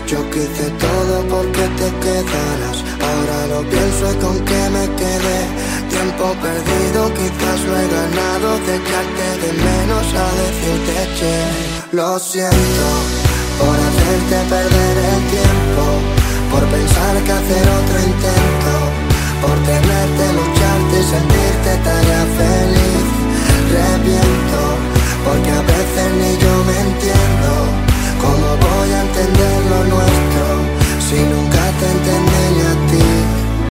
Yo quise todo porque te quedaras. Ahora lo pienso y con qué me quedé. Tiempo perdido, quizás lo he ganado. De echarte de menos a decirte che. Lo siento por hacerte perder el tiempo.